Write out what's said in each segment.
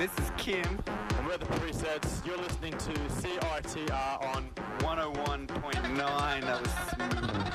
This is Kim. And we're the Presets. You're listening to CITR on 101.9. That was smooth.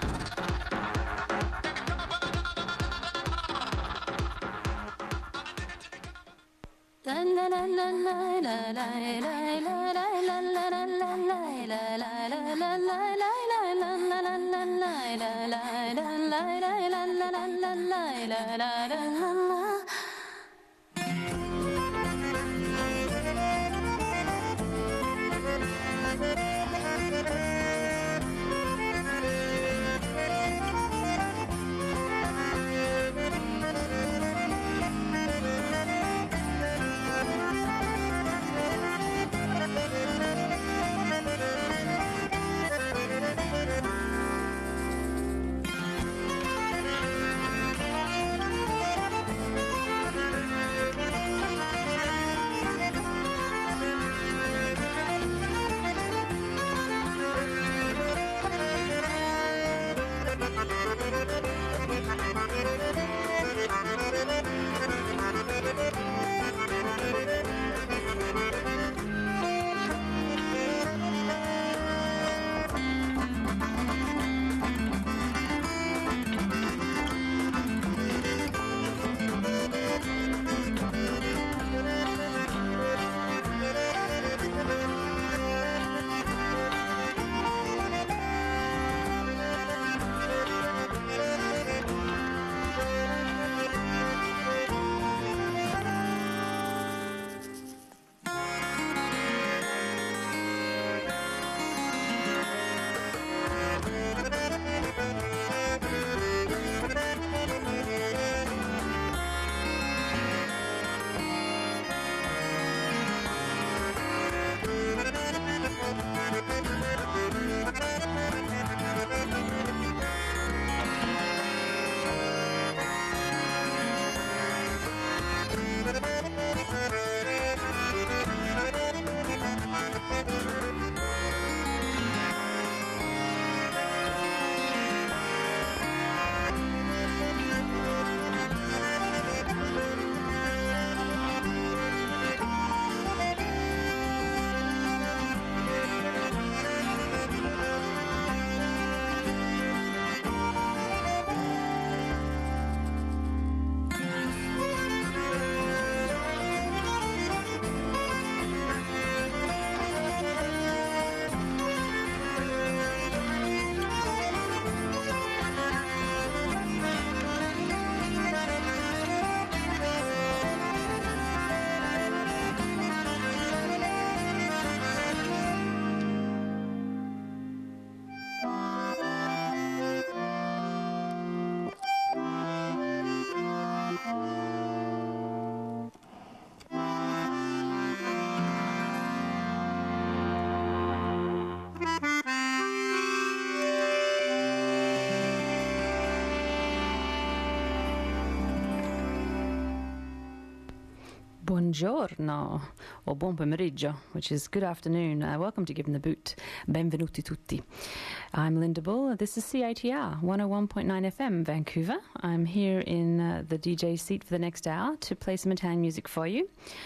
Buongiorno, or buon pomeriggio, which is good afternoon. Welcome to Given the Boot. Benvenuti tutti. I'm Linda Bull. This is CITR 101.9 FM, Vancouver. I'm here in the DJ seat for the next hour to play some Italian music for you.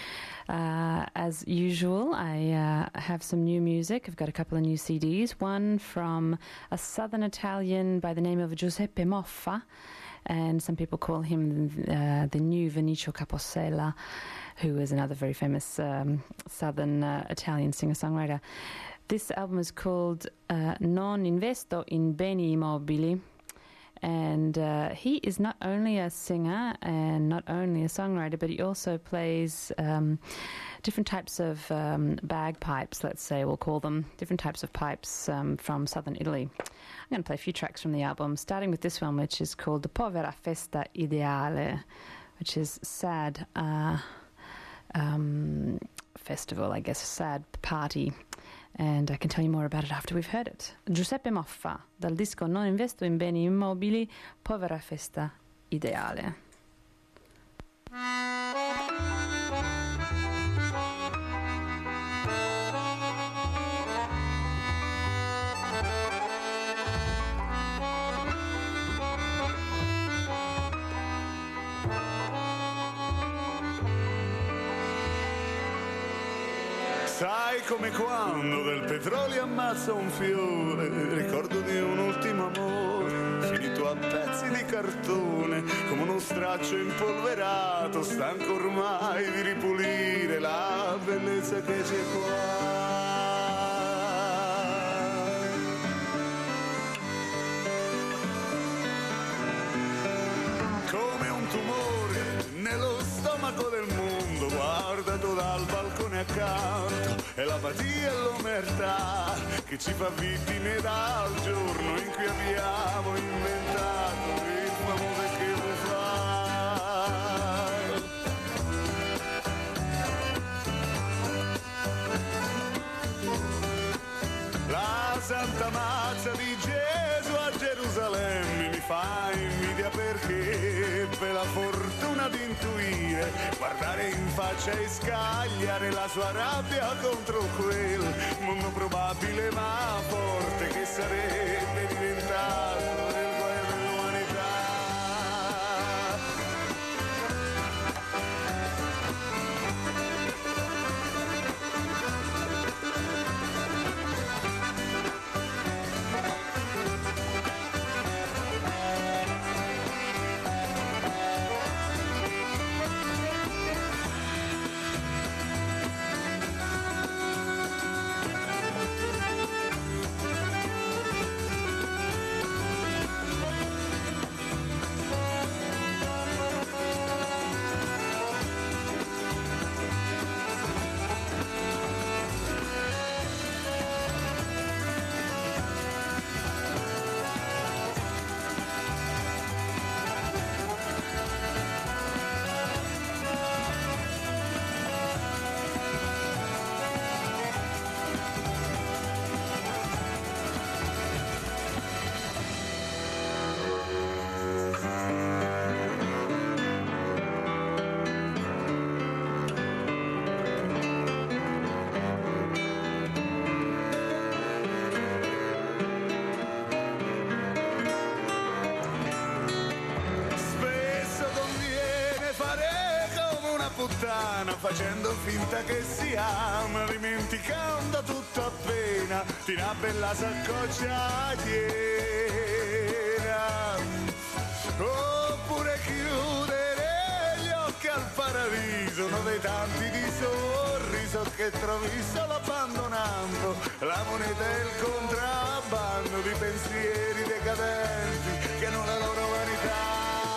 As usual, I have some new music. I've got a couple of new CDs. One from a southern Italian by the name of Giuseppe Moffa, and some people call him the new Vinicio Capossela, who is another very famous southern Italian singer-songwriter. This album is called Non Investo in Beni Immobili, and he is not only a singer and not only a songwriter, but he also plays different types of bagpipes, let's say, we'll call them, different types of pipes from southern Italy. I'm going to play a few tracks from the album, starting with this one, which is called Povera Festa Ideale, which is sad festival, I guess, a sad party. And I can tell you more about it after we've heard it. Giuseppe Moffa, dal disco Non Investo in Beni Immobili, Povera Festa Ideale. Sai come quando del petrolio ammazza un fiore, ricordo di un ultimo amore, finito a pezzi di cartone, come uno straccio impolverato, stanco ormai di ripulire la bellezza che c'è qua. Come un tumore nello stomaco del mondo, guardato dal balcone accanto, è l'apatia e l'omertà che ci fa vittime dal giorno in cui abbiamo inventato il famoso che vuoi fare. La santa mazza di Gesù a Gerusalemme mi fa invidia perché ebbe la fortuna di intuire, guardare in faccia e scagliare la sua rabbia contro quel mondo probabile ma forte che sarebbe diventato il guai dell'umanità. Facendo finta che si ama, dimenticando tutto appena di una bella saccoccia piena. Oppure chiudere gli occhi al paradiso, uno dei tanti di sorriso che trovi solo abbandonando la moneta e il contrabbando di pensieri decadenti che hanno la loro vanità.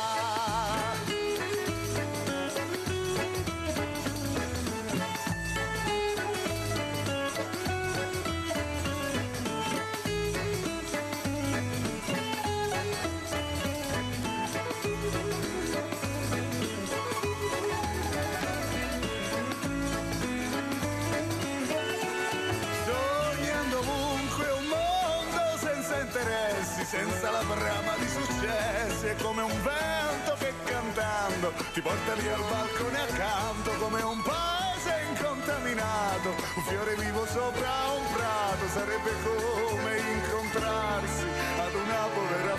Senza la brama di successi, è come un vento che cantando ti porta lì al balcone accanto, come un paese incontaminato, un fiore vivo sopra un prato, sarebbe come incontrarsi ad una povera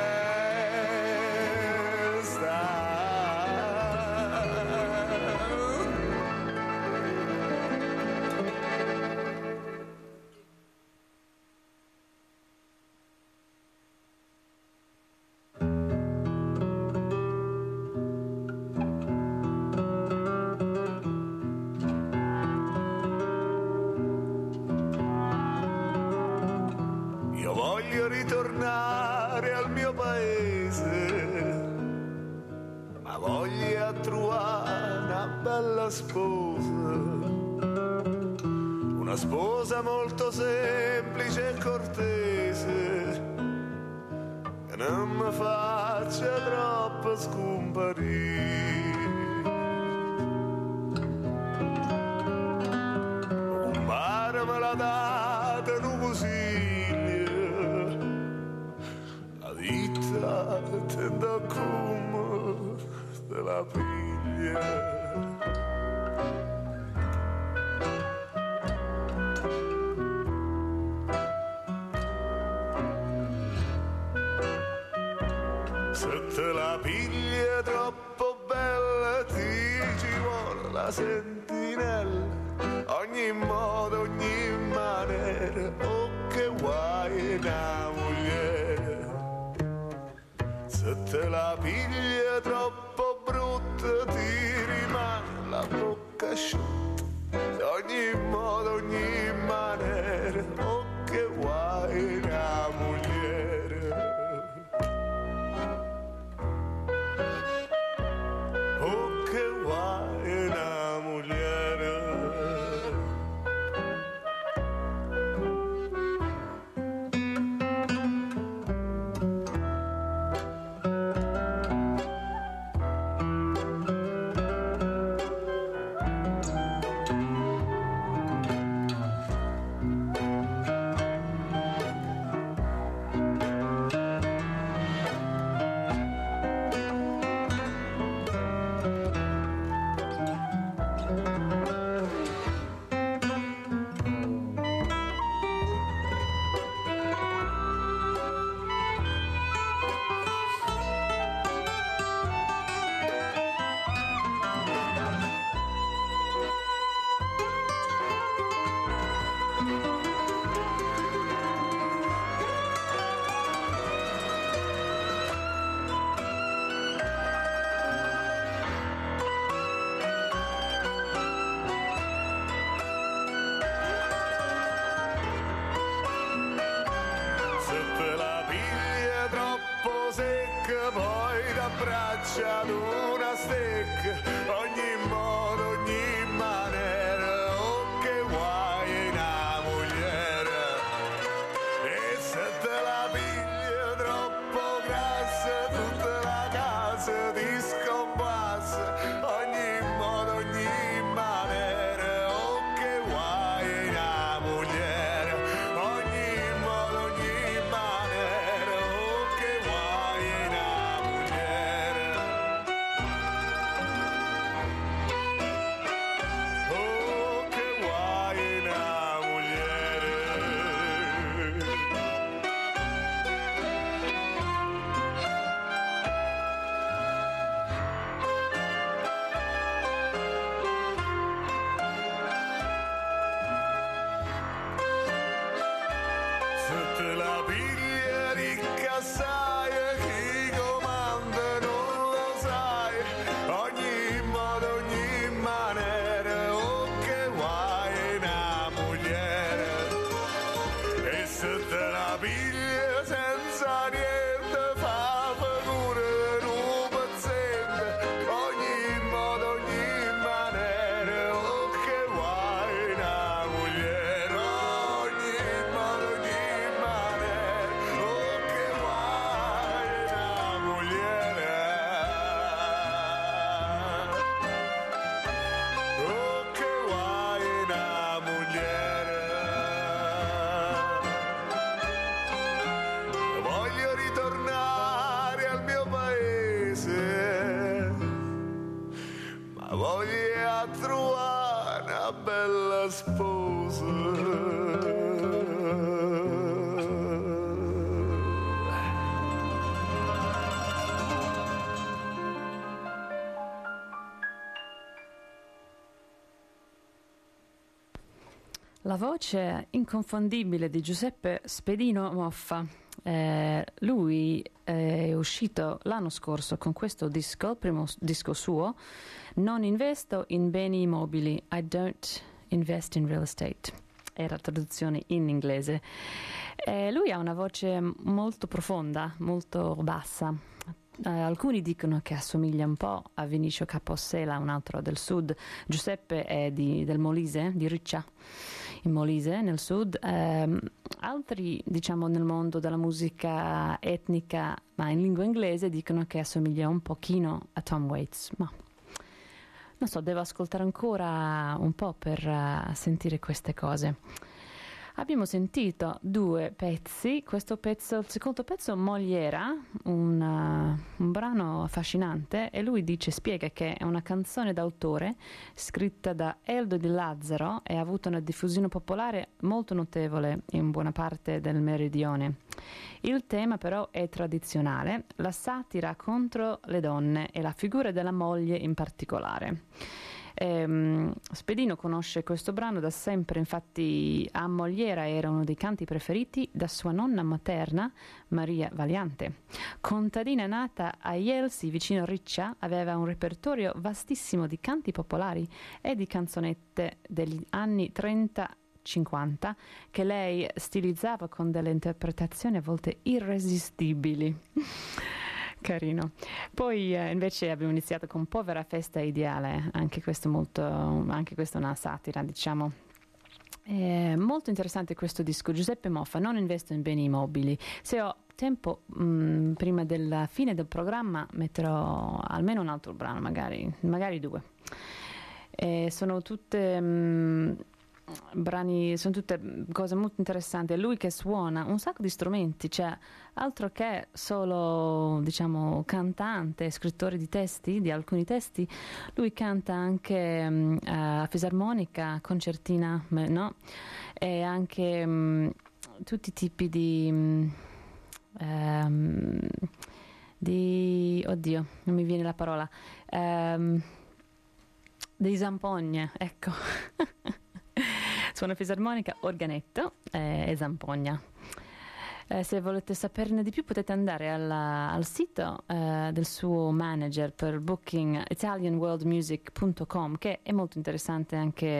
festa. Ritornare al mio paese, ma voglio trovare una bella sposa, una sposa molto semplice e cortese, che non mi faccia troppo scomparire. Un bar me l'ha data un consiglio, tendo come della piglia. Se te la piglia troppo bella ti ci vuole la sentinella, ogni ogni modo, ogni maniera, oh che guai una moglie. Se te la piglia troppo brutta ti rimane la bocca asciutta. Ogni modo, ogni maniera, oh che guai una moglie. Oh che guai una moglie. Poi t'abbraccia ad una stecca, ogni modo, ogni maniera, oh che guai una mogliera. E se te la piglia troppo grassa, tutta la casa ti scompassa, ogni modo, ogni maniera, oh che guai una mogliera. Ogni modo, ogni maniera, oh che guai una mogliera. Oh che guai una mogliera. Se te la piglia ricca assai, chi comanda non lo sai. Ogni modo, ogni maniera, oh che guai una mogliera. E se te la piglia senza niente, fa figura un pezzente. Ogni modo, ogni maniera, oh che guai una mogliera. Ogni modo, ogni maniera, oh che guai una mogliera. Oh che guai una mogliera. Voglio ritornare al mio paese, ma voglio trovare una bella sposa. La voce inconfondibile di Giuseppe Spedino Moffa. Lui è uscito l'anno scorso con questo disco, il primo disco suo, Non investo in beni immobili, I don't invest in real estate. Era la traduzione in inglese. Lui ha una voce molto profonda, molto bassa. Alcuni dicono che assomiglia un po' a Vinicio Capossela, un altro del sud. Giuseppe è del Molise, di Riccia, in Molise, nel sud. Altri, diciamo, nel mondo della musica etnica, ma in lingua inglese, dicono che assomiglia un pochino a Tom Waits. Ma non so, devo ascoltare ancora un po' per sentire queste cose. Abbiamo sentito due pezzi. Questo pezzo, il secondo pezzo, Mogliera, un brano affascinante, e lui spiega che è una canzone d'autore scritta da Eldo Di Lazzaro e ha avuto una diffusione popolare molto notevole in buona parte del meridione. Il tema però è tradizionale, la satira contro le donne e la figura della moglie in particolare. Spedino conosce questo brano da sempre, infatti a Mogliera era uno dei canti preferiti da sua nonna materna, Maria Valiante. Contadina nata a Ielsi, vicino Riccia, aveva un repertorio vastissimo di canti popolari e di canzonette degli anni 30-50 che lei stilizzava con delle interpretazioni a volte irresistibili. Carino. Poi invece abbiamo iniziato con Povera festa ideale, anche questo è una satira, diciamo. È molto interessante questo disco. Giuseppe Moffa, non investo in beni immobili. Se ho tempo prima della fine del programma metterò almeno un altro brano, magari due. Sono tutte brani, sono tutte cose molto interessanti. È lui che suona un sacco di strumenti, cioè altro che solo, diciamo, cantante, scrittore di testi, di alcuni testi. Lui canta anche a fisarmonica, concertina, no? E anche tutti i tipi di oddio, non mi viene la parola, dei zampogne, ecco. Suona fisarmonica, organetto e zampogna. Se volete saperne di più potete andare al sito del suo manager per booking, italianworldmusic.com, che è molto interessante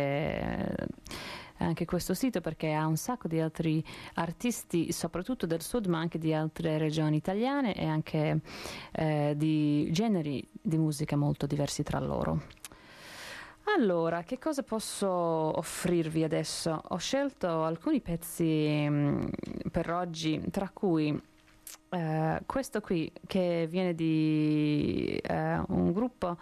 anche questo sito, perché ha un sacco di altri artisti, soprattutto del sud ma anche di altre regioni italiane, e anche di generi di musica molto diversi tra loro. Allora, che cosa posso offrirvi adesso? Ho scelto alcuni pezzi per oggi, tra cui questo qui, che viene di un gruppo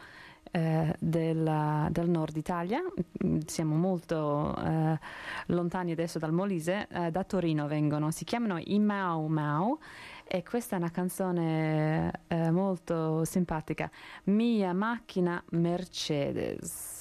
del nord Italia. Siamo molto lontani adesso dal Molise, da Torino vengono, si chiamano i Mau Mau, e questa è una canzone molto simpatica, Mia macchina Mercedes.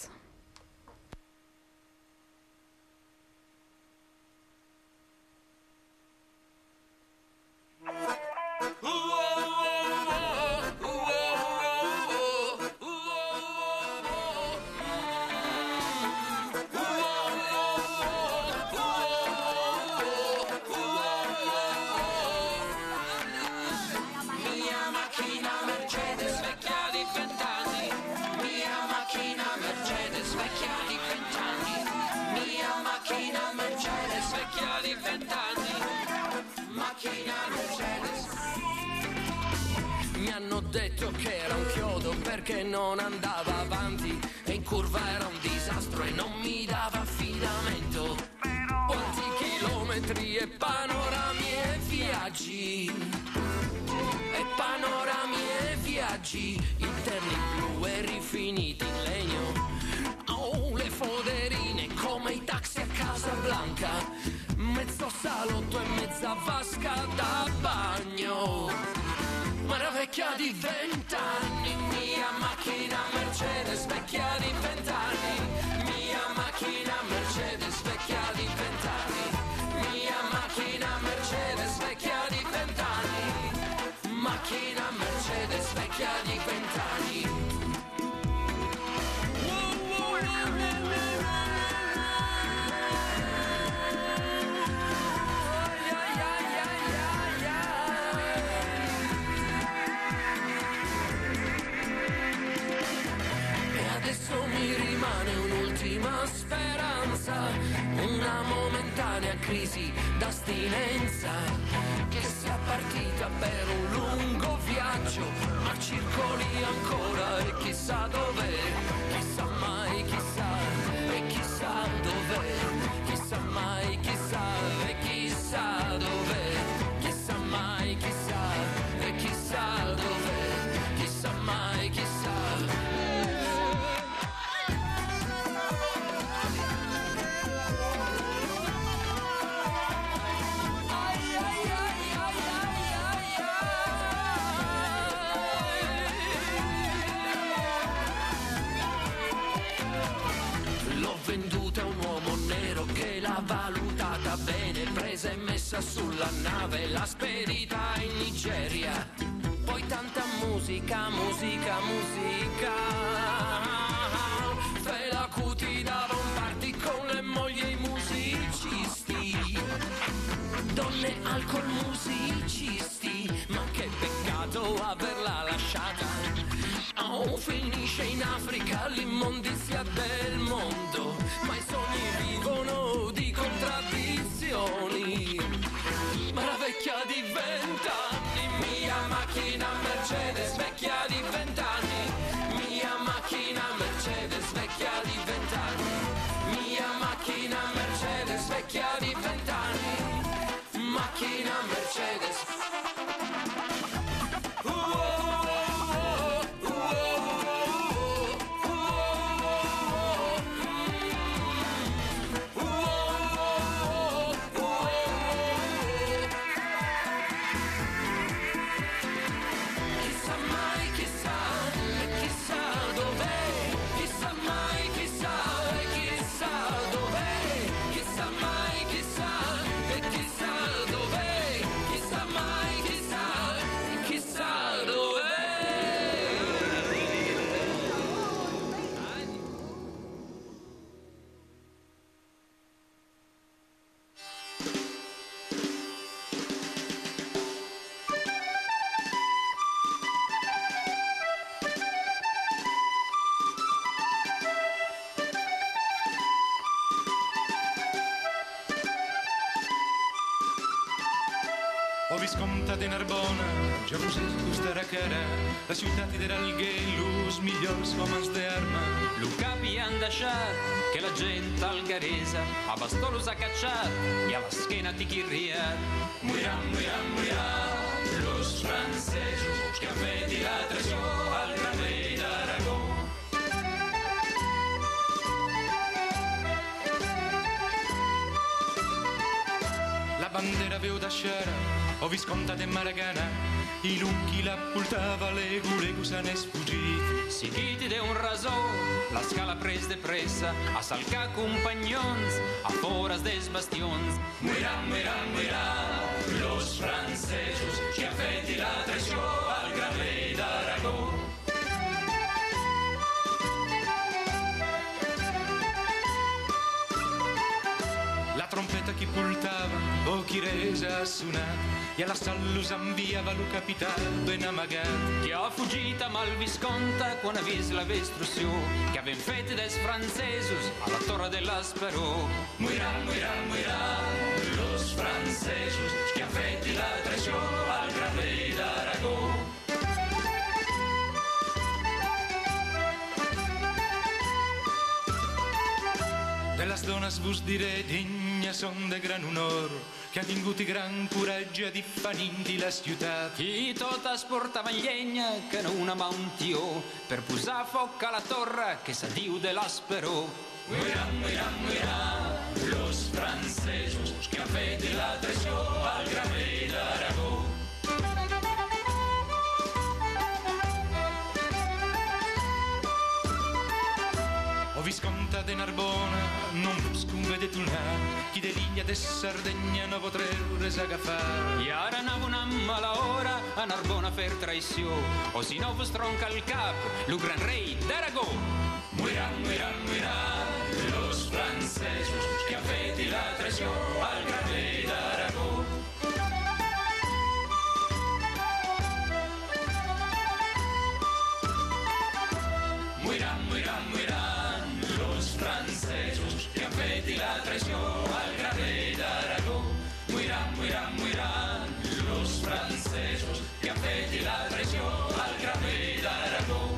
Mi hanno detto che era un chiodo perché non andava avanti, e in curva era un disastro e non mi dava affidamento. Quanti chilometri e panorami e viaggi, e panorami e viaggi, interni blu e rifiniti in legno. Oh, le foderine come i taxi a Casablanca, mezzo salotto e mezza vasca da bagno. Ma era vecchia di 20 anni, mia macchina Mercedes, vecchia di 20 anni, mia macchina Mercedes, vecchia di 20 anni, mia macchina Mercedes, vecchia di 20 anni, macchina Mercedes, vecchia di 20 anni. Mi rimane un'ultima speranza, una momentanea crisi d'astinenza, che sia partita per un lungo viaggio, ma circoli ancora e chissà dov'è, chissà mai chissà, e chissà dov'è, chissà mai chissà, e chissà dov'è, chissà mai chissà, e chissà dov'è, chissà mai chissà. Venduta a un uomo nero che l'ha valutata bene, presa e messa sulla nave, l'ha spedita in Nigeria. Poi tanta musica, musica, musica, non finisce in Africa l'immondizia del mondo, ma i sogni vivono di contraddizioni. Ma la vecchia di 20 anni, mia macchina Mercedes, vecchia di 20 anni, mia macchina Mercedes, vecchia di 20 anni, mia macchina Mercedes, vecchia di 20 anni, macchina Mercedes. O Visconta de Narbona, jo vos estarà cara, la ciutat era el gay, los millors homes d'arma. Lo capi han deixat que la gent algaresa a bastó los ha cacciat i a l'esquena t'hi chirriat. Moiran, moiran, moiran los francesos que han fet la traició al gran rei d'Aragó. La bandera veu deixar o Visconta de Maragana, i l'unchi la portava, l'ego se n'és fugit. Si chi de un rasó, la scala pres de pressa, a salcar companyons, a fores des bastions. Moiran, moiran, moiran los francesos que han fet la traició al gran rei d'Aragó. La trompeta chi portava, o chi resa ha suonat, i all'assalto los enviava lo capitano ben amagat. Chi ha fugit amb el Visconta quan ha vist la destrucció que havien fet dels francesos a la torre de l'Esperó. Moiran, moiran, moiran los francesos que han fet la traició al gran rei d'Aragó. De les dones vos diré, dignes són de gran honor, que han tingut i gran coratge difenint-hi la ciutat. I totes portaven llenya que no una mà un tió per posar foc a la torre que se diu de l'Esperó. Moiran, moiran, moiran los francesos que han fet la traició al gran rei d'Aragó. O Visconta de Narbona, non vos convede tornar, chi de l'illa de Sardegna no pot treure's agafar. I ara anaven a mala hora a Narbona a fer traïció, o si no vos tronca el cap lo gran rei d'Aragó. Moiran, moiran, moiran los francesos que han fet la traició al gran rei d'Aragó. Moiran, moiran, moiran los francesos que han fet la traició al gran rei d'Aragó. Moiran, moiran, moiran los francesos que han fet la traició al gran rei d'Aragó.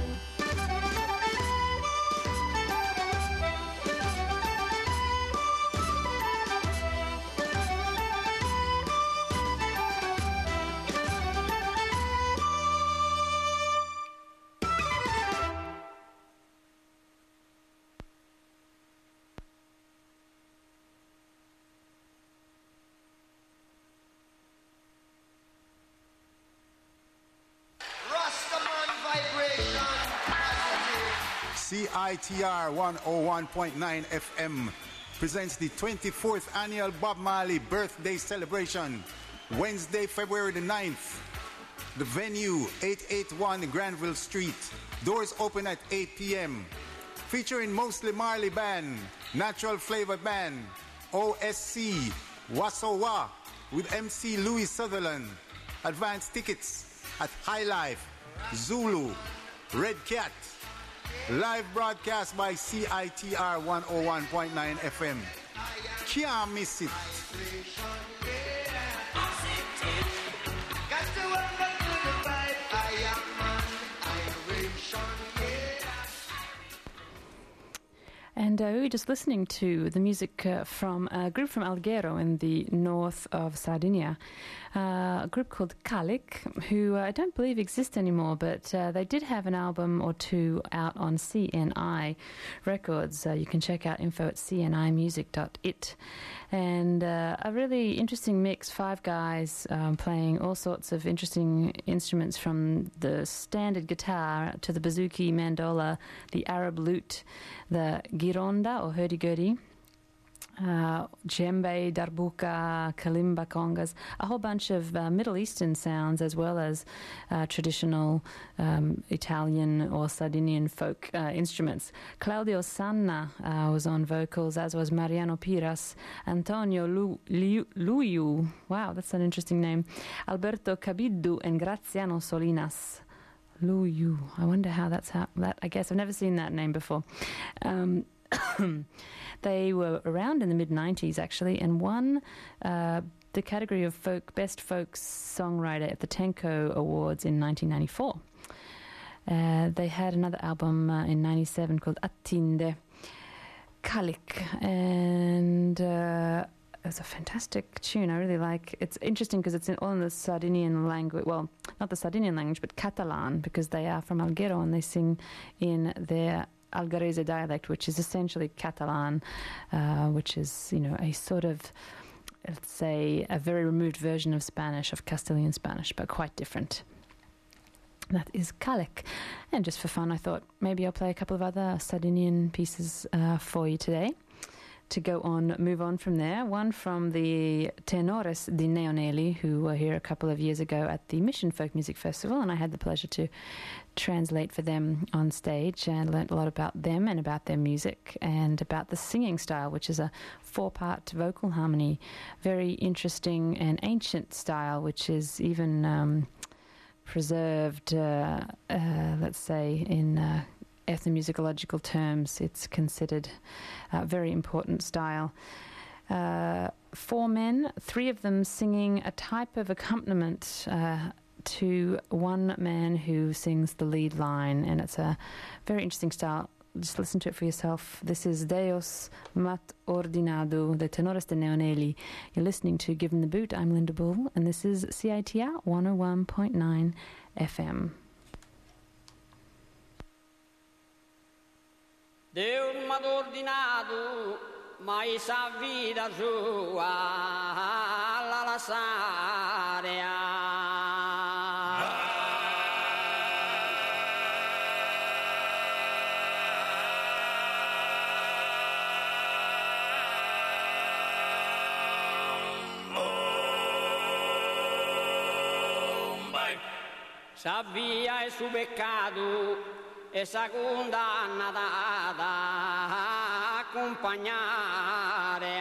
CITR 101.9 FM presents the 24th annual Bob Marley birthday celebration, Wednesday, February the 9th. The venue, 881 Granville Street. Doors open at 8 p.m. Featuring mostly Marley Band, Natural Flavor Band, OSC, Wasowa with MC Louis Sutherland. Advance tickets at High Life, Zulu, Red Cat. Live broadcast by CITR 101.9 FM. Can't miss it. And we were just listening to the music from a group from Alghero in the north of Sardinia, a group called Calic, who I don't believe exist anymore, but they did have an album or two out on CNI Records. You can check out info at cnimusic.it. And a really interesting mix, 5 guys playing all sorts of interesting instruments, from the standard guitar to the bouzouki, mandola, the Arab lute, the gironda or hurdy-gurdy, djembe, darbuka, kalimba, congas, a whole bunch of Middle Eastern sounds, as well as traditional Italian or Sardinian folk instruments. Claudio Sanna was on vocals, as was Mariano Piras, Antonio Luiu, wow, that's an interesting name, Alberto Cabiddu, and Graziano Solinas. Luiu, I wonder how that. I guess I've never seen that name before. They were around in the mid-90s, actually, and won the category of best folk songwriter at the Tenco Awards in 1994. They had another album in 97 called Attinde, Calic, and it was a fantastic tune. I really like. It's interesting because it's all in the Sardinian language. Well, not the Sardinian language, but Catalan, because they are from Alghero and they sing in their Algarese dialect, which is essentially Catalan, which is, a sort of, let's say, a very removed version of Spanish, of Castilian Spanish, but quite different. That is Calic. And just for fun, I thought maybe I'll play a couple of other Sardinian pieces for you today to move on from there. One from the Tenores di Neonelli, who were here a couple of years ago at the Mission Folk Music Festival, and I had the pleasure to translate for them on stage and learnt a lot about them and about their music and about the singing style, which is a 4-part vocal harmony, very interesting and ancient style, which is even preserved, let's say, in ethnomusicological terms. It's considered a very important style. 4 men, 3 of them singing a type of accompaniment to one man who sings the lead line, and it's a very interesting style. Just listen to it for yourself. This is Deus Mat Ordinado, the Tenores de Neonelli. You're listening to Given the Boot. I'm Linda Bull, and this is CITR 101.9 FM. Deus m'ha ordinato, mai sa vita sua alla lasciare. Sabia il suo peccato e sa condanna da accompagnare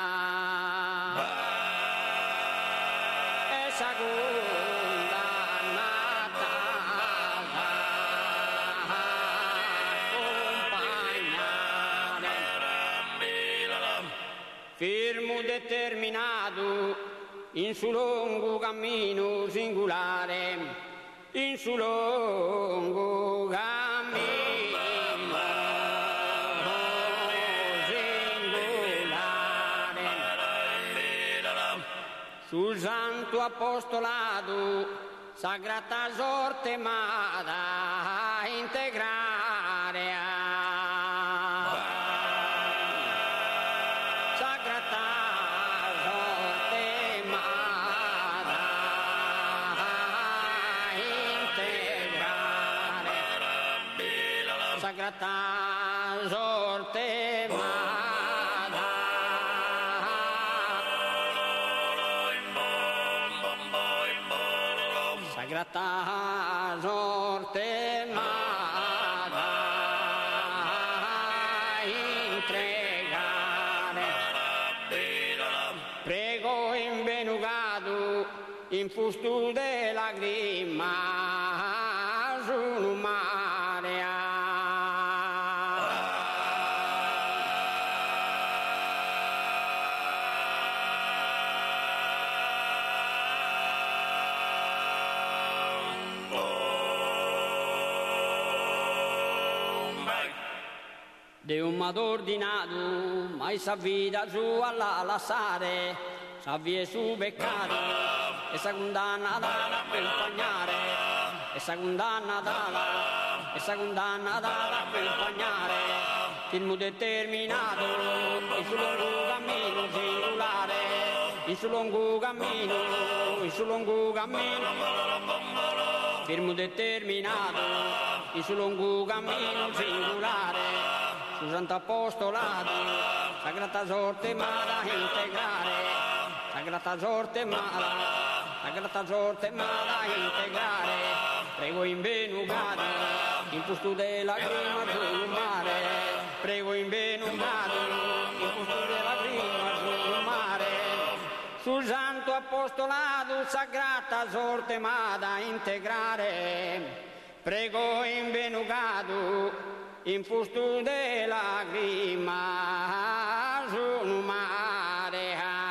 e sa condanna da accompagnare, fermo determinato in suo lungo cammino singolare, in suo lungo cammino singolare, sul santo apostolato sagrata sorte ma da integrare. Sagrata sorte mada, sagrata sorte mada, entregare, prego imbenugato in fusto de lagrima, sono de un madordinato, mai sa vita sua alla lasciare, sa vie su beccare, e sa condanna dalla per pagnare, e sa condanna dalla, e sa condanna dalla per pagnare, film determinato, il suo lungo cammino singolare, il suo lungo cammino, il suo lungo cammino, film determinato, il suo lungo cammino singolare, su Sant'Apostolato, Sagrata Sorte ma da integrare, Sagrata Sorte ma da integrare, prego in benugato, in posto della grima sul mare, prego in benugato, in posto della grima sul mare, sul Santo Apostolato, Sagrata Sorte ma da integrare, prego in benugato, in posto della grima sul mare.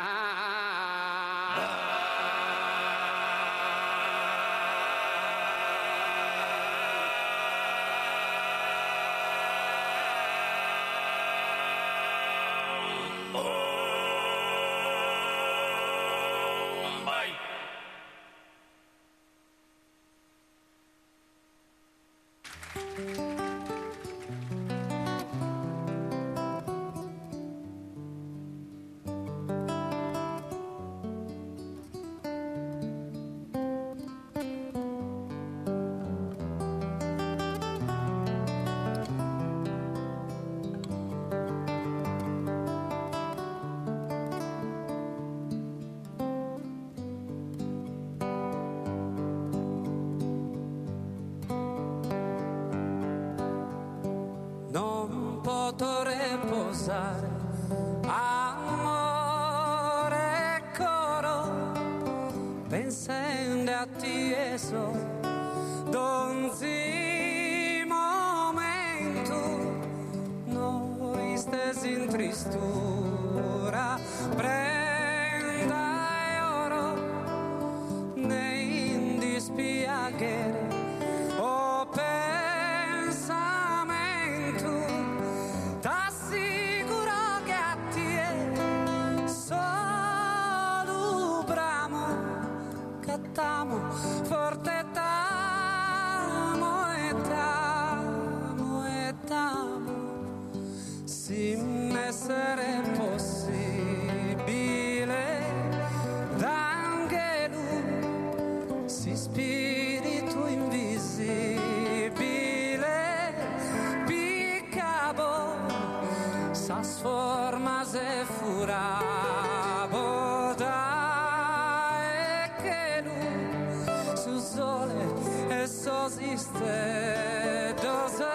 Non potrei posare amore coro pensando a te eso donzi momento noi stessi in tristura prenda e oro nei in dispiacere o t'assicuro che a te solo bramo cattamo forte tamo e tamo si essere possibile d'angelo si spirito invisibile piccabo sforma se furabo da e che lui su sole e sosiste dose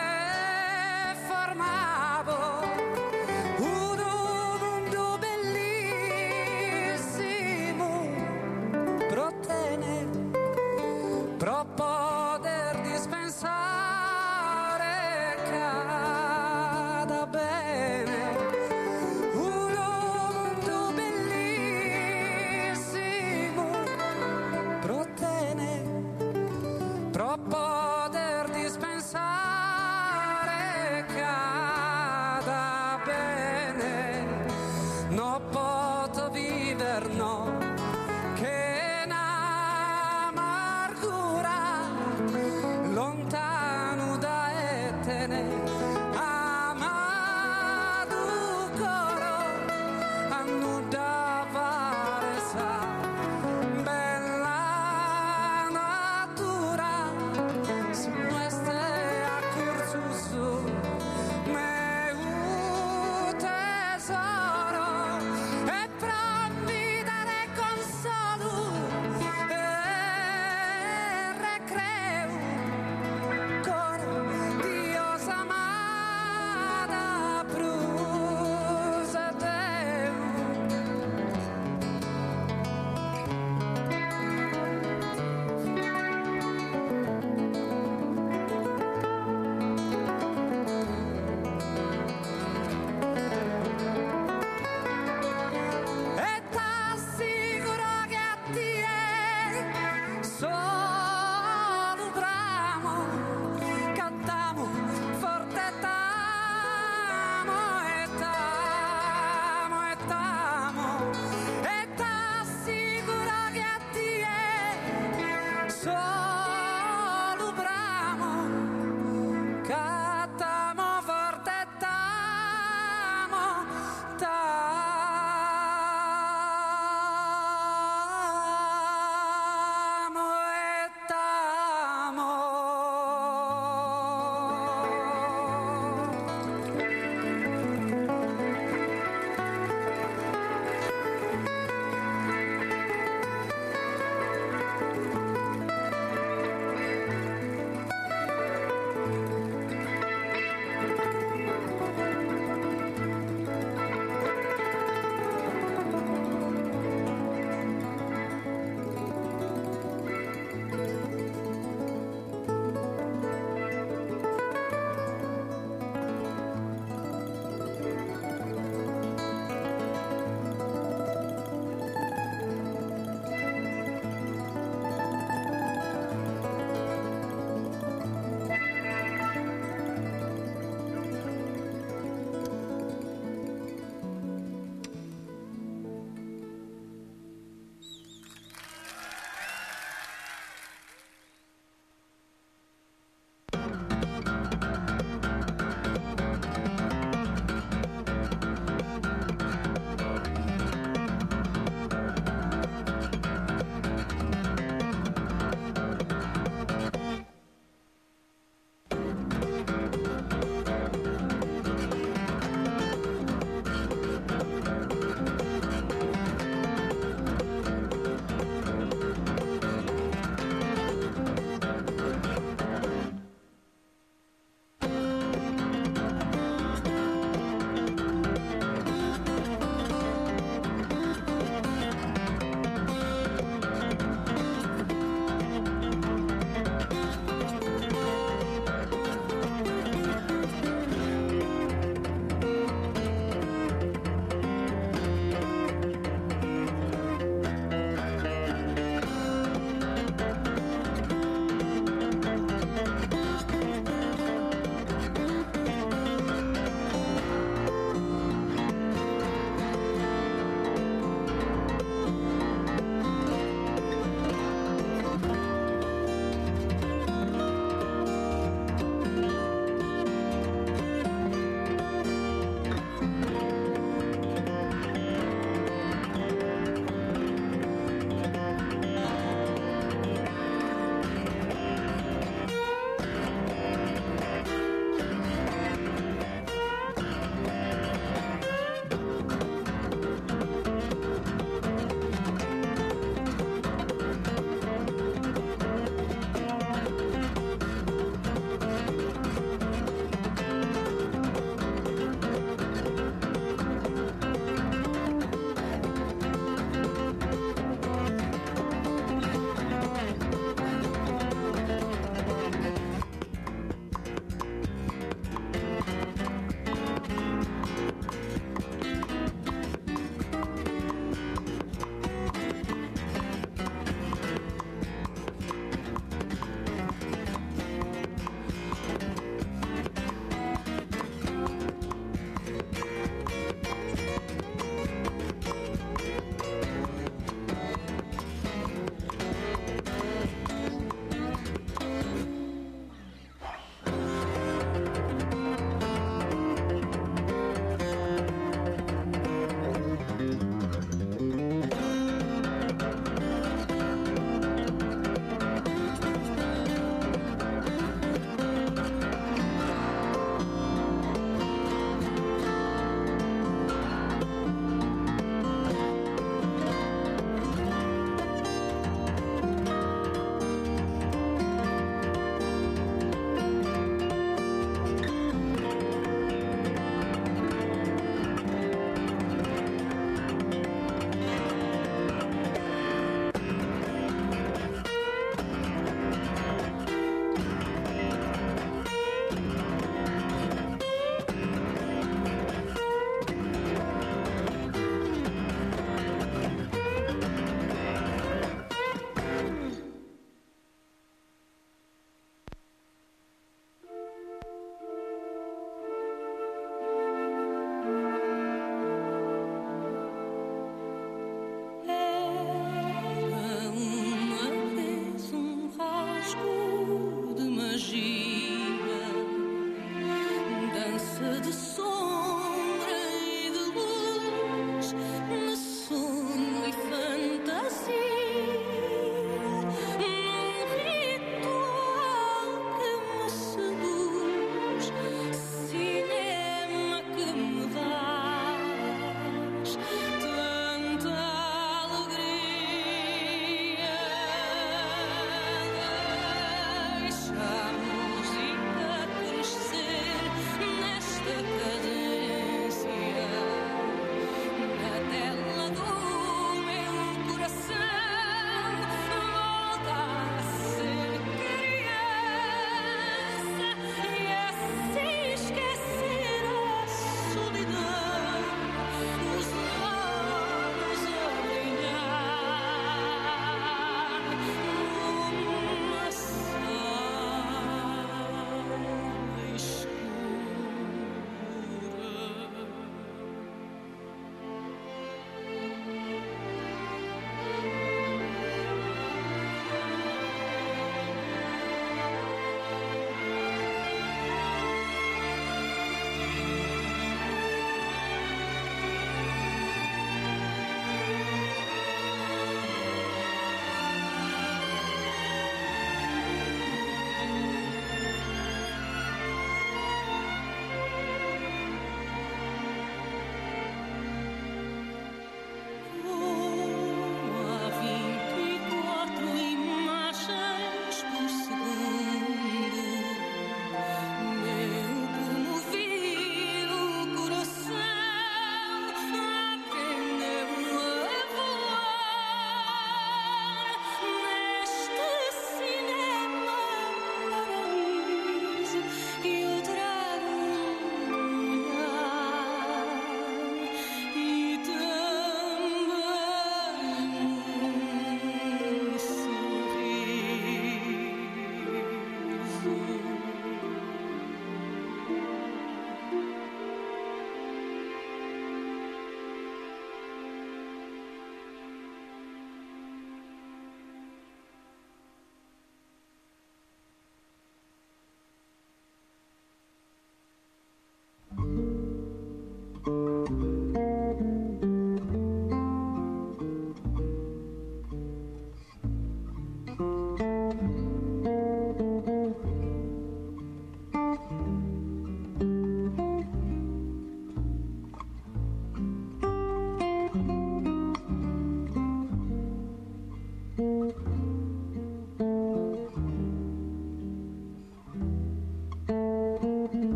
formabo un mondo bellissimo protene pro poter dispensare cada bene. Poter dispensare cada bene, no posso viver no che n'amargura lontano da etene amato coro hanno da varesa bella natura si muestra a cursus me un tesoro e provi dare consolo e recreo coro Dio sa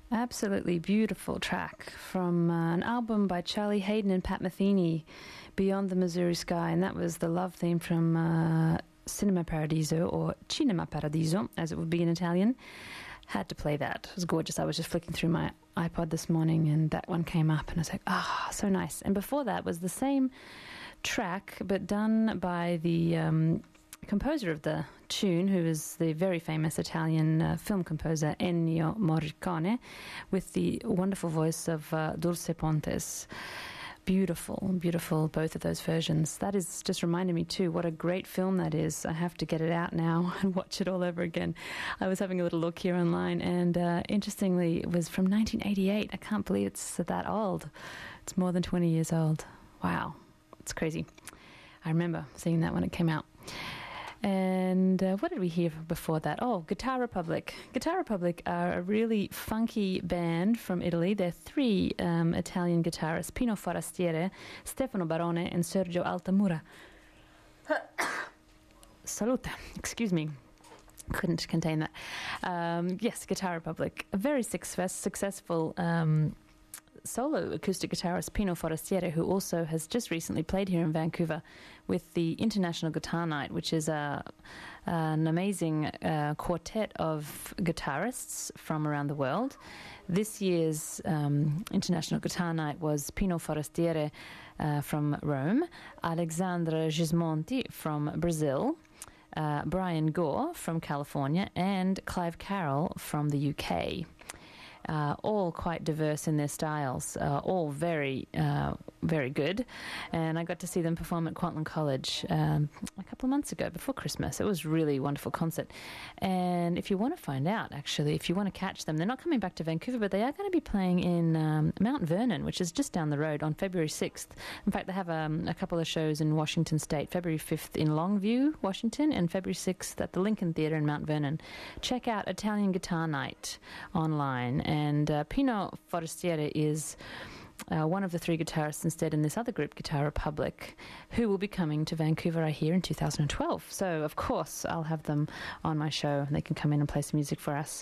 Absolutely beautiful track from an album by Charlie Hayden and Pat Metheny, Beyond the Missouri Sky, and that was the love theme from Cinema Paradiso, or Cinema Paradiso, as it would be in Italian. Had to play that. It was gorgeous. I was just flicking through my iPod this morning and that one came up and I was like, so nice. And before that was the same track but done by the composer of the tune, who is the very famous Italian film composer Ennio Morricone, with the wonderful voice of Dulce Pontes. Beautiful, beautiful, both of those versions. That is just reminded me too what a great film that is. I have to get it out now and watch it all over again. I was having a little look here online and interestingly it was from 1988. I can't believe it's that old. It's more than 20 years old. Wow, it's crazy. I remember seeing that when it came out. And what did we hear before that? Oh, Guitar Republic. Guitar Republic are a really funky band from Italy. They're three Italian guitarists, Pino Forastiere, Stefano Barone, and Sergio Altamura. Salute. Excuse me. Couldn't contain that. Yes, Guitar Republic. A very successful solo acoustic guitarist Pino Forastiere, who also has just recently played here in Vancouver with the International Guitar Night, which is an amazing quartet of guitarists from around the world. This year's International Guitar Night was Pino Forastiere from Rome, Alexandre Gismonti from Brazil, Brian Gore from California, and Clive Carroll from the UK. All quite diverse in their styles, all very, very good. And I got to see them perform at Kwantlen College a couple of months ago, before Christmas. It was a really wonderful concert. And if you want to find out, actually, if you want to catch them, they're not coming back to Vancouver, but they are going to be playing in Mount Vernon, which is just down the road, on February 6th. In fact, they have a couple of shows in Washington State, February 5th in Longview, Washington, and February 6th at the Lincoln Theatre in Mount Vernon. Check out Italian Guitar Night online. And Pino Forastiere is one of the three guitarists instead in this other group, Guitar Republic, who will be coming to Vancouver, I hear, in 2012. So, of course, I'll have them on my show and they can come in and play some music for us.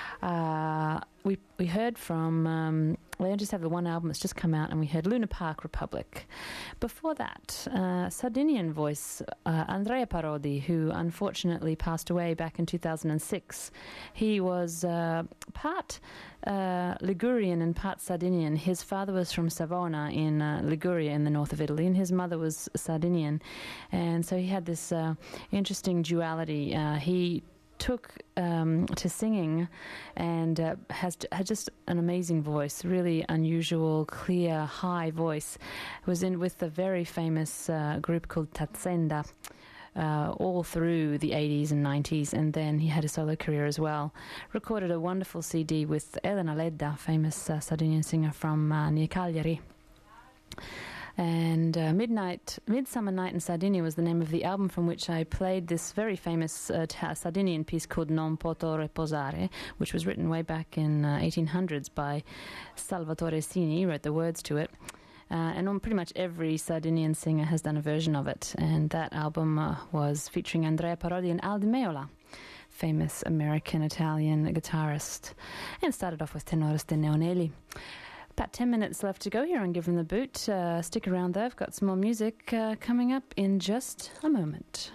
We heard from, they just have the one album that's just come out, and we heard Luna Park Republic. Before that, Sardinian voice Andrea Parodi, who unfortunately passed away back in 2006. He was part Ligurian and part Sardinian. His father was from Savona in Liguria in the north of Italy, and his mother was Sardinian. And so he had this interesting duality. He took to singing and had just an amazing voice, really unusual, clear, high voice. Was in with the very famous group called Tazzenda all through the 80s and 90s, and then he had a solo career as well. Recorded a wonderful CD with Elena Ledda, famous Sardinian singer from near Cagliari. And Midsummer Night in Sardinia was the name of the album from which I played this very famous Sardinian piece called Non Poto Reposare, which was written way back in 1800s by Salvatore Sini. He wrote the words to it. And on pretty much every Sardinian singer has done a version of it. And that album was featuring Andrea Parodi and Al Di Meola, famous American-Italian guitarist. And started off with Tenores de Neonelli. About 10 minutes left to go here on Give Them the Boot. Stick around though, I've got some more music coming up in just a moment.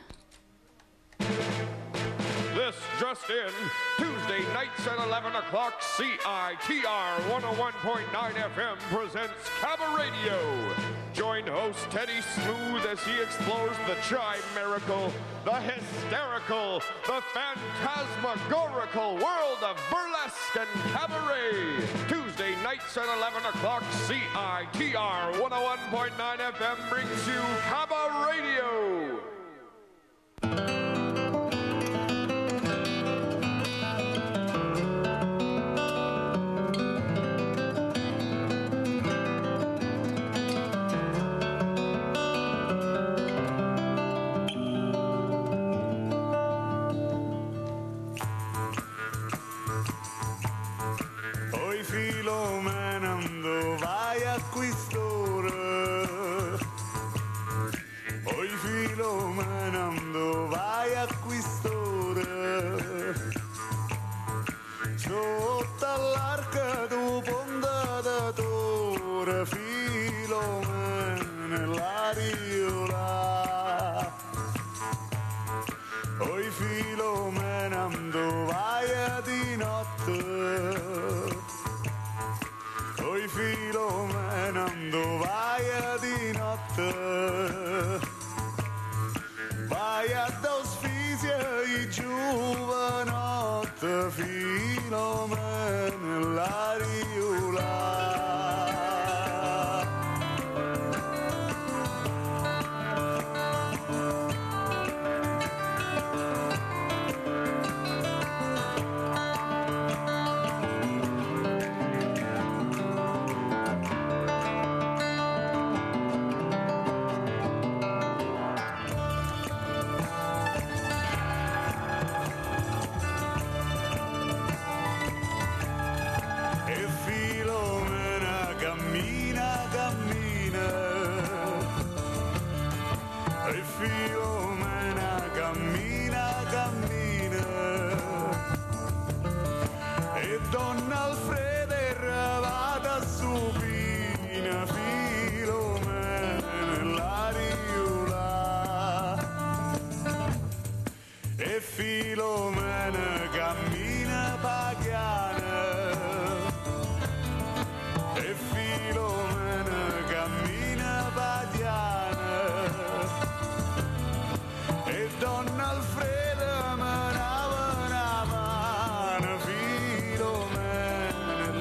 This just in, Tuesday nights at 11 o'clock, CITR 101.9 FM presents Cabba Radio. Join host Teddy Smooth as he explores the chimerical, the hysterical, the phantasmagorical world of burlesque and cabaret. Tuesday nights at 11 o'clock, CITR 101.9 FM brings you Cabba Radio. Filomena la riula. Filomena cammina, cammina, e Donna Alfreda è arrivata supina. Filomena la riula, e Filomena cammina pagana, e Filomena cammina pagana. E Donna Alfreda manava una mano, Filomena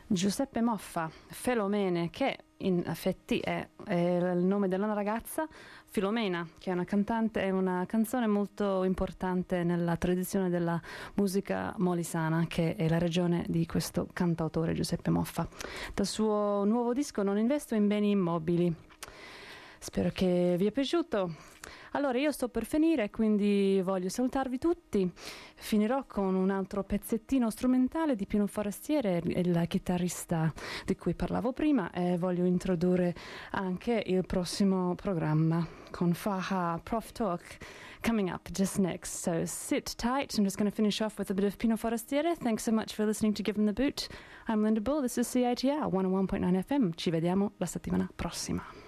Giuseppe Moffa, Filomene, che in effetti è il nome della ragazza, Filomena, che è una cantante, è una canzone molto importante nella tradizione della musica molisana, che è la regione di questo cantautore Giuseppe Moffa. Dal suo nuovo disco Non investo in beni immobili. Spero che vi è piaciuto. Allora, io sto per finire, quindi voglio salutarvi tutti. Finirò con un altro pezzettino strumentale di Pino Forestiere, il chitarrista di cui parlavo prima, e voglio introdurre anche il prossimo programma con Faha Prof Talk coming up just next. So sit tight. I'm just going to finish off with a bit of Pino Forestiere. Thanks so much for listening to Give 'em the Boot. I'm Linda Bull. This is CITR 101.9 FM. Ci vediamo la settimana prossima.